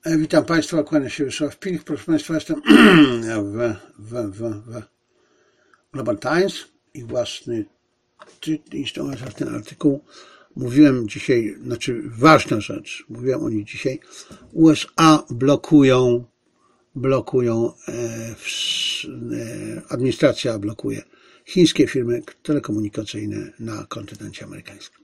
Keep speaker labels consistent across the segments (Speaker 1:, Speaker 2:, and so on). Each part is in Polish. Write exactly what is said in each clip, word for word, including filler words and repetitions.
Speaker 1: Witam Państwa, kłania się Wiesław Pilch. Proszę Państwa, jestem w, w, w, w Global Times i własny tytuł ten artykuł. Mówiłem dzisiaj, znaczy ważna rzecz, mówiłem o niej dzisiaj. U S A blokują, blokują, e, w, e, administracja blokuje chińskie firmy telekomunikacyjne na kontynencie amerykańskim.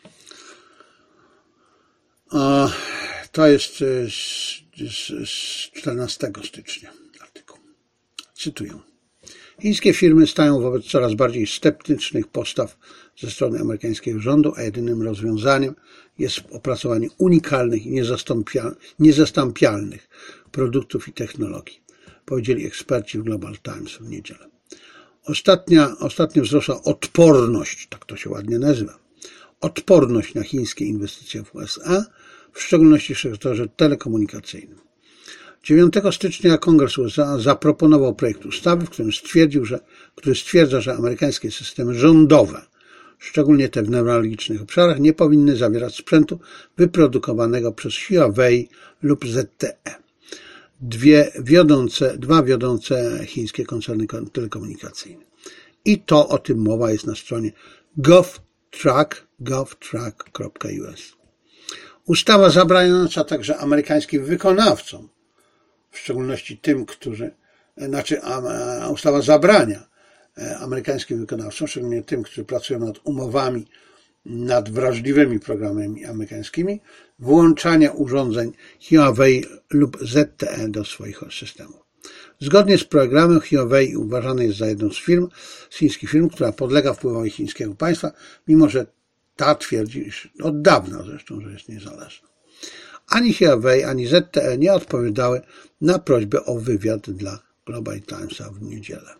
Speaker 1: O, To jest z, z, z czternastego stycznia artykuł. Cytuję. Chińskie firmy stają wobec coraz bardziej sceptycznych postaw ze strony amerykańskiego rządu, a jedynym rozwiązaniem jest opracowanie unikalnych i niezastąpialnych produktów i technologii, powiedzieli eksperci w Global Times w niedzielę. Ostatnia, ostatnio wzrosła odporność, tak to się ładnie nazywa, odporność na chińskie inwestycje w U S A, w szczególności w sektorze telekomunikacyjnym. dziewiątego stycznia Kongres U S A zaproponował projekt ustawy, w którym stwierdził, że, który stwierdza, że amerykańskie systemy rządowe, szczególnie te w newralgicznych obszarach, nie powinny zawierać sprzętu wyprodukowanego przez Huawei lub Z T E. Dwie wiodące, dwa wiodące chińskie koncerny telekomunikacyjne. I to o tym mowa jest na stronie govtrack, govtrack kropka u s. Ustawa zabraniająca także amerykańskim wykonawcom, w szczególności tym, którzy, znaczy ustawa zabrania amerykańskim wykonawcom, szczególnie tym, którzy pracują nad umowami, nad wrażliwymi programami amerykańskimi, włączania urządzeń Huawei lub Z T E do swoich systemów. Zgodnie z programem Huawei uważany jest za jedną z firm, z chińskich firm, która podlega wpływowi chińskiego państwa, mimo że ta twierdzi od dawna zresztą, że jest niezależna. Ani Huawei, ani Z T E nie odpowiadały na prośbę o wywiad dla Global Timesa w niedzielę.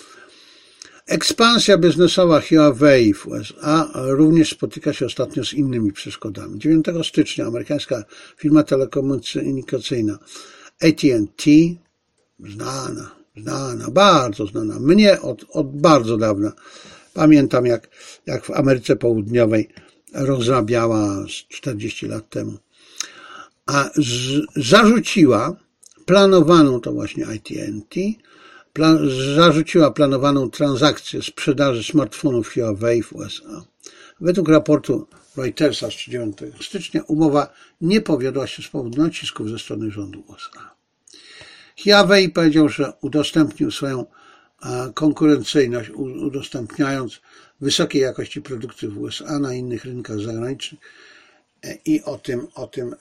Speaker 1: Ekspansja biznesowa Huawei w U S A również spotyka się ostatnio z innymi przeszkodami. dziewiątego stycznia amerykańska firma telekomunikacyjna A T and T, znana, znana, bardzo znana, mnie od, od bardzo dawna, pamiętam jak, jak w Ameryce Południowej rozrabiała z czterdzieści lat temu, a z, zarzuciła planowaną, to właśnie A T and T, plan, zarzuciła planowaną transakcję sprzedaży smartfonów Huawei w U S A. Według raportu Reutersa z dziewiątego stycznia umowa nie powiodła się z powodu nacisków ze strony rządu U S A. Huawei powiedział, że udostępnił swoją konkurencyjność, udostępniając wysokiej jakości produkty w U S A na innych rynkach zagranicznych i o tym, o tym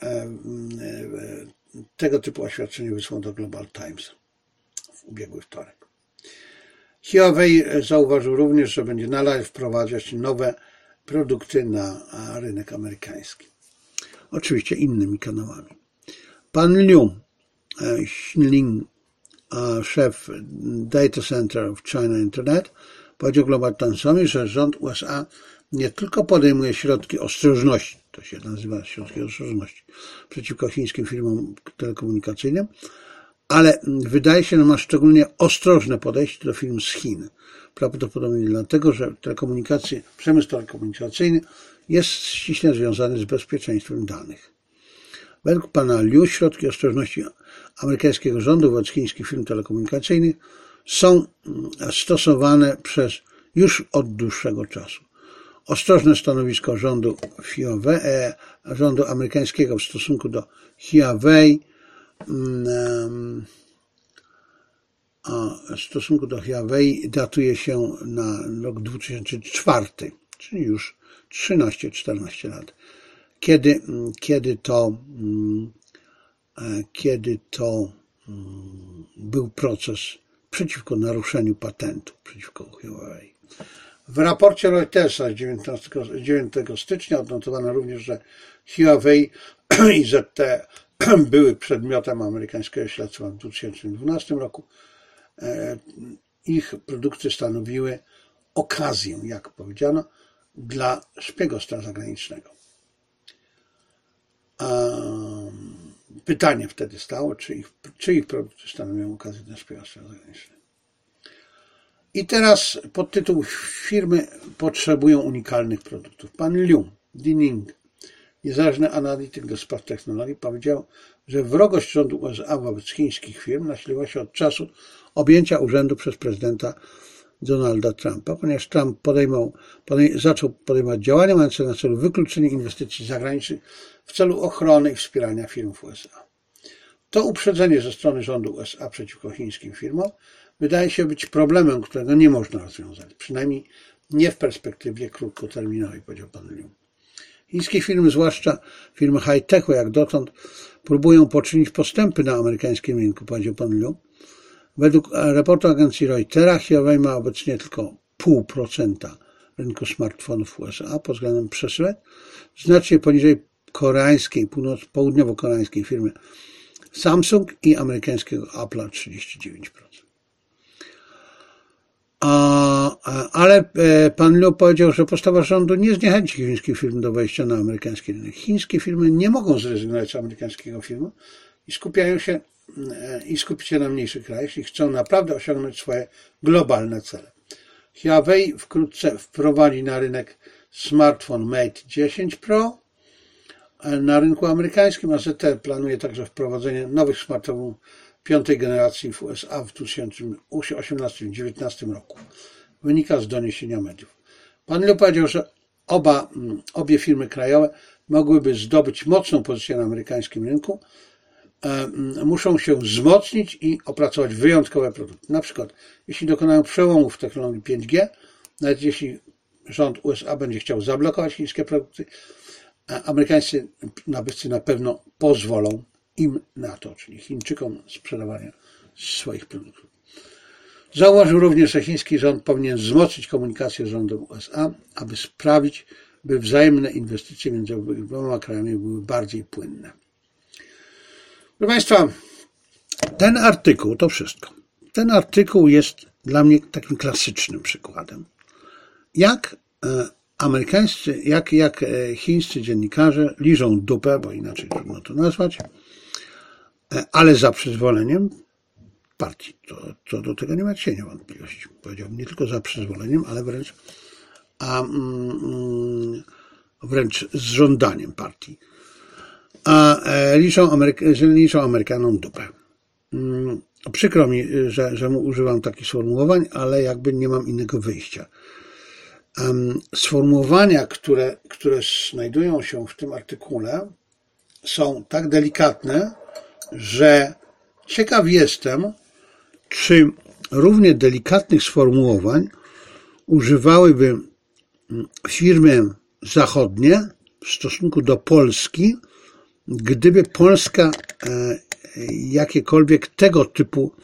Speaker 1: tego typu oświadczenie wysłał do Global Times w ubiegły wtorek. Huawei zauważył również, że będzie nadal wprowadzać nowe produkty na rynek amerykański. Oczywiście innymi kanałami. Pan Liu Xinling, szef Data Center of China Internet, powiedział Global Timesowi, że rząd U S A nie tylko podejmuje środki ostrożności, to się nazywa środki ostrożności, przeciwko chińskim firmom telekomunikacyjnym, ale wydaje się, że ma szczególnie ostrożne podejście do firm z Chin. Prawdopodobnie dlatego, że telekomunikacje, przemysł telekomunikacyjny jest ściśle związany z bezpieczeństwem danych. Według pana Liu środki ostrożności amerykańskiego rządu wobec chińskich firm telekomunikacyjnych są stosowane przez już od dłuższego czasu. Ostrożne stanowisko rządu Huawei, rządu amerykańskiego w stosunku do Huawei w stosunku do Huawei datuje się na rok dwa tysiące czwarty, czyli już trzynaście czternaście lat, kiedy, kiedy to kiedy to był proces przeciwko naruszeniu patentu, przeciwko Huawei. W raporcie Reutersa z dziewiątego stycznia odnotowano również, że Huawei i Z T E były przedmiotem amerykańskiego śledztwa w dwa tysiące dwunastym roku. Ich produkty stanowiły okazję, jak powiedziano, dla szpiegostwa zagranicznego. Pytanie wtedy stało, czy ich, czy ich produkty stanowią okazję dla szpiegostwa zagranicznego. I teraz podtytuł: firmy potrzebują unikalnych produktów. Pan Liu Dining niezależny analityk do spraw technologii, powiedział, że wrogość rządu U S A wobec chińskich firm nasiliła się od czasu objęcia urzędu przez prezydenta Donalda Trumpa, ponieważ Trump podejmował, podej, zaczął podejmować działania mające na celu wykluczenie inwestycji zagranicznych w celu ochrony i wspierania firm w U S A. To uprzedzenie ze strony rządu U S A przeciwko chińskim firmom wydaje się być problemem, którego nie można rozwiązać, przynajmniej nie w perspektywie krótkoterminowej, powiedział pan Liu. Chińskie firmy, zwłaszcza firmy high-techu jak dotąd, próbują poczynić postępy na amerykańskim rynku, powiedział pan Liu. Według raportu agencji Reutera Huawei ma obecnie tylko zero przecinek pięć procent rynku smartfonów w U S A pod względem przesyłek, znacznie poniżej koreańskiej, południowo-koreańskiej firmy Samsung i amerykańskiego Apple'a trzydzieści dziewięć procent. Ale pan Liu powiedział, że postawa rządu nie zniechęci chińskich firm do wejścia na amerykański rynek. Chińskie firmy nie mogą zrezygnować z amerykańskiego firmu i skupiają się i skupić się na mniejszych krajach, jeśli chcą naprawdę osiągnąć swoje globalne cele. Huawei wkrótce wprowadzi na rynek smartfon Mate dziesięć Pro. Na rynku amerykańskim A Z T planuje także wprowadzenie nowych smartfonów piątej generacji w U S A w dwa tysiące osiemnastym do dwa tysiące dziewiętnastego roku. Wynika z doniesienia mediów. Pan Liu powiedział, że oba, obie firmy krajowe mogłyby zdobyć mocną pozycję na amerykańskim rynku, muszą się wzmocnić i opracować wyjątkowe produkty. Na przykład, jeśli dokonają przełomu w technologii pięć G, nawet jeśli rząd U S A będzie chciał zablokować chińskie produkty, amerykańscy nabywcy na pewno pozwolą im na to, czyli Chińczykom, sprzedawania swoich produktów. Zauważył również, że chiński rząd powinien wzmocnić komunikację z rządem U S A, aby sprawić, by wzajemne inwestycje między oboma krajami były bardziej płynne. Proszę Państwa, ten artykuł, to wszystko. Ten artykuł jest dla mnie takim klasycznym przykładem, jak amerykańscy, jak, jak chińscy dziennikarze liżą dupę, bo inaczej trudno to nazwać, ale za przyzwoleniem partii. To, to do tego nie ma cienia wątpliwości. Powiedziałbym nie tylko za przyzwoleniem, ale wręcz, a, mm, wręcz z żądaniem partii. A liczą, Ameryk liczą Amerykanom dupę. Przykro mi, że, że używam takich sformułowań, ale jakby nie mam innego wyjścia. Sformułowania, które, które znajdują się w tym artykule, są tak delikatne, że ciekaw jestem, czy równie delikatnych sformułowań używałyby firmy zachodnie w stosunku do Polski, gdyby Polska jakiekolwiek tego typu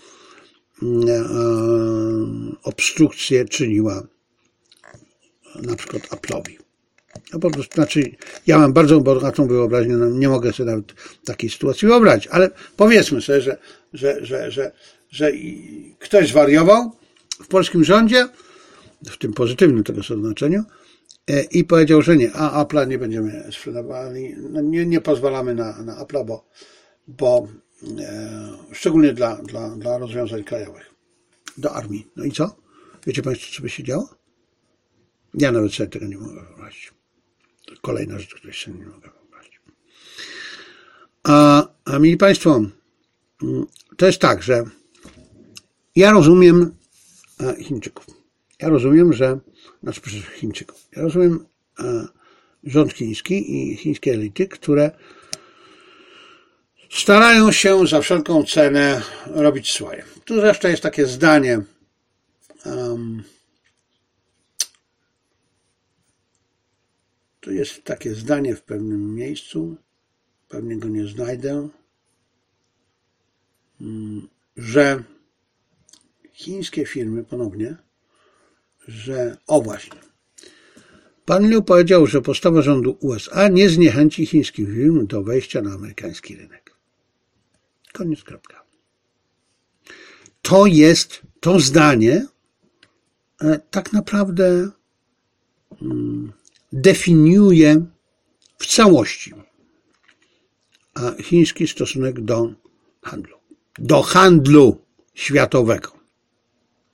Speaker 1: obstrukcje czyniła na przykład Apple'owi. No po prostu, znaczy, ja mam bardzo bogatą wyobraźnię, no nie mogę sobie nawet takiej sytuacji wyobrazić, ale powiedzmy sobie, że, że, że, że, że ktoś zwariował w polskim rządzie, w tym pozytywnym tego znaczeniu, i powiedział, że nie, a Apple'a nie będziemy sprzedawali, no nie, nie pozwalamy na, na Apple'a, bo, bo e, szczególnie dla, dla, dla rozwiązań krajowych, do armii. No i co? Wiecie Państwo, co by się działo? Ja nawet sobie tego nie mogę wyobrazić. To kolejna rzecz, której sobie nie mogę wyobrazić. A, a mili Państwo, to jest tak, że ja rozumiem Chińczyków. Ja rozumiem, że, znaczy Chińczyków, ja rozumiem rząd chiński i chińskie elity, które starają się za wszelką cenę robić swoje. Tu zresztą jest takie zdanie, um, tu jest takie zdanie w pewnym miejscu, pewnie go nie znajdę, że chińskie firmy ponownie, że o właśnie, pan Liu powiedział, że postawa rządu U S A nie zniechęci chińskich firm do wejścia na amerykański rynek. Koniec, kropka. To jest, to zdanie tak naprawdę definiuje w całości chiński stosunek do handlu. Do handlu światowego.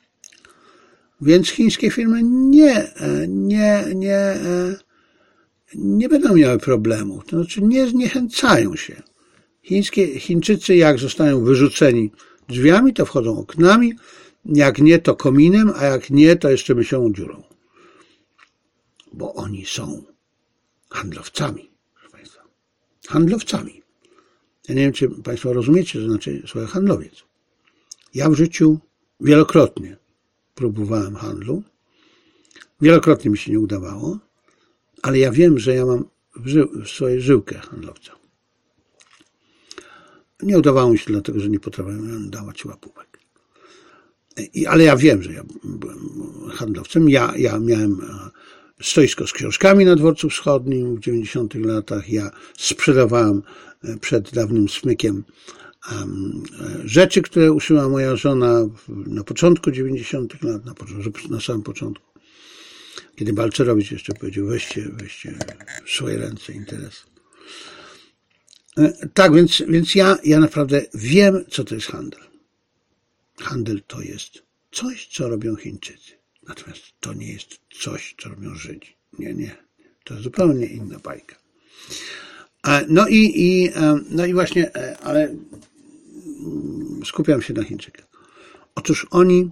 Speaker 1: Więc chińskie firmy nie, nie, nie, nie będą miały problemu. To znaczy nie zniechęcają się. Chińskie, Chińczycy jak zostają wyrzuceni drzwiami, to wchodzą oknami, jak nie to kominem, a jak nie to jeszcze myślą dziurą. Bo oni są handlowcami, proszę Państwa. Handlowcami. Ja nie wiem, czy Państwo rozumiecie, że znaczy słowo handlowiec. Ja w życiu wielokrotnie próbowałem handlu. Wielokrotnie mi się nie udawało, ale ja wiem, że ja mam w, ży w swojej żyłkę handlowca. Nie udawało mi się dlatego, że nie potrafiłem dawać łapówek. I, ale ja wiem, że ja byłem handlowcem. Ja, ja miałem stoisko z książkami na Dworcu Wschodnim w dziewięćdziesiątych latach. Ja sprzedawałem przed dawnym smykiem um, rzeczy, które uszyła moja żona na początku dziewięćdziesiątych lat, na, na samym początku. Kiedy Balcerowicz jeszcze powiedział, weźcie, weźcie w swoje ręce interes. Tak, więc, więc ja, ja naprawdę wiem, co to jest handel. Handel to jest coś, co robią Chińczycy. Natomiast to nie jest coś, co robią Żydzi. Nie, nie. To jest zupełnie inna bajka. No i, i, no i właśnie, ale skupiam się na Chińczykach. Otóż oni,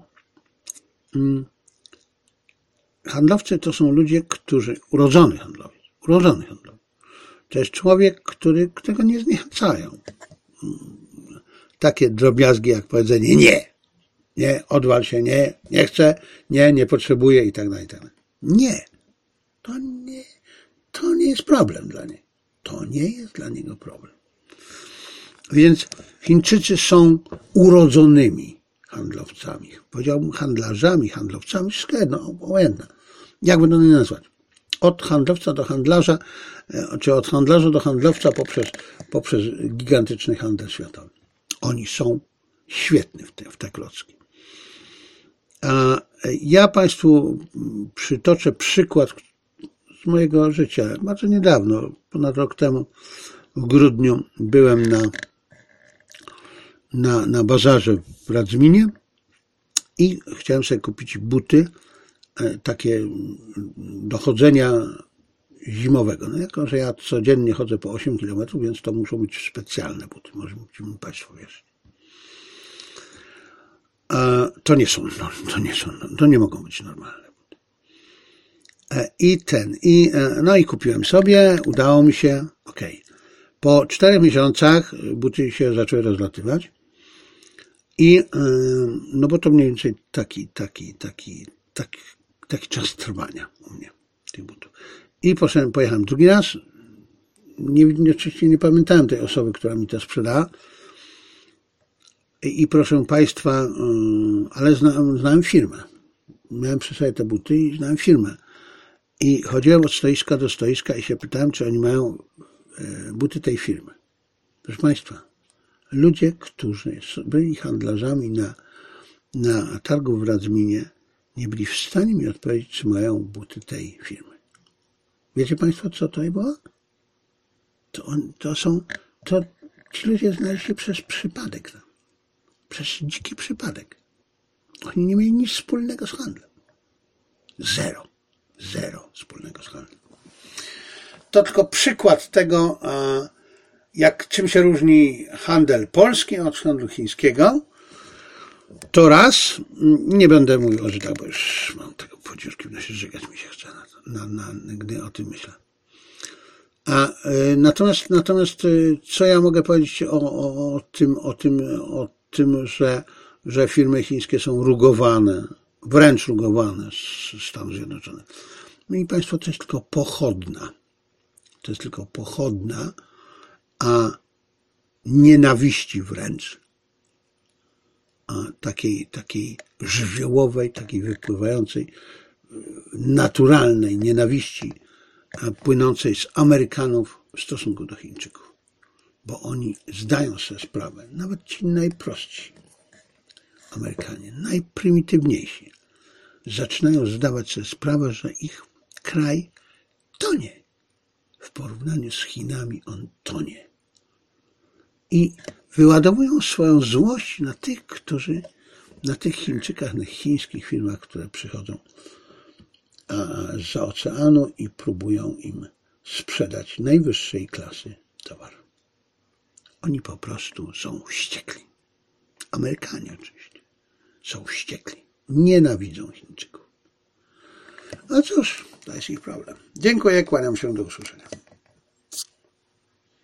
Speaker 1: handlowcy to są ludzie, którzy, urodzony handlowiec, urodzony handlowiec. To jest człowiek, który, którego nie zniechęcają. Takie drobiazgi jak powiedzenie nie, nie, odwal się, nie, nie chcę, nie, nie potrzebuję i tak dalej, i tak dalej. Nie. To nie, to nie jest problem dla niego. To nie jest dla niego problem. Więc Chińczycy są urodzonymi handlowcami. Powiedziałbym handlarzami, handlowcami, wszystko jedno, obojętne. Jak będą je nazwać? Od handlowca do handlarza, czy od handlarza do handlowca poprzez, poprzez gigantyczny handel światowy. Oni są świetni w te, w te klocki. A ja Państwu przytoczę przykład z mojego życia. Bardzo niedawno, ponad rok temu, w grudniu byłem na, na, na bazarze w Radzminie i chciałem sobie kupić buty, takie do chodzenia zimowego. No jako, że ja codziennie chodzę po osiem kilometrów, więc to muszą być specjalne buty. Może mi Państwo wierzyć. To nie są, no, to nie są, to nie mogą być normalne buty. I ten, i, no i kupiłem sobie, udało mi się, okej. Okay. Po czterech miesiącach buty się zaczęły rozlatywać i, no bo to mniej więcej taki, taki, taki, taki, taki czas trwania u mnie tych butów. I poszedłem, pojechałem drugi raz. Nie, oczywiście nie pamiętałem tej osoby, która mi to sprzedała. I, i proszę Państwa, ale znałem, znałem firmę. Miałem przy sobie te buty i znałem firmę. I chodziłem od stoiska do stoiska i się pytałem, czy oni mają buty tej firmy. Proszę Państwa, ludzie, którzy byli handlarzami na, na targu w Radzminie, nie byli w stanie mi odpowiedzieć, czy mają buty tej firmy. Wiecie Państwo, co to było? To, on, to są, to ci ludzie znaleźli się przez przypadek. Przez dziki przypadek. Oni nie mieli nic wspólnego z handlem. Zero. Zero wspólnego z handlem. To tylko przykład tego, jak czym się różni handel polski od handlu chińskiego. To raz, nie będę mówił o Żydach, bo już mam tego podziurki w nosie, żygać mi się chce, na, na, na, gdy o tym myślę. A y, natomiast, natomiast y, co ja mogę powiedzieć o, o, o tym, o tym, o tym, że, że firmy chińskie są rugowane, wręcz rugowane z Stanów Zjednoczonych. Mieli Państwo, to jest tylko pochodna. To jest tylko pochodna, a nienawiści wręcz, a takiej, takiej żywiołowej, takiej wypływającej, naturalnej nienawiści, płynącej z Amerykanów w stosunku do Chińczyków. Bo oni zdają sobie sprawę, nawet ci najprostsi Amerykanie, najprymitywniejsi, zaczynają zdawać sobie sprawę, że ich kraj tonie. W porównaniu z Chinami on tonie. I wyładowują swoją złość na tych, którzy, na tych Chińczykach, na chińskich firmach, które przychodzą zza oceanu i próbują im sprzedać najwyższej klasy towar. Oni po prostu są wściekli. Amerykanie oczywiście są wściekli. Nienawidzą Chińczyków. A cóż, to jest ich problem. Dziękuję, kłaniam się, do usłyszenia.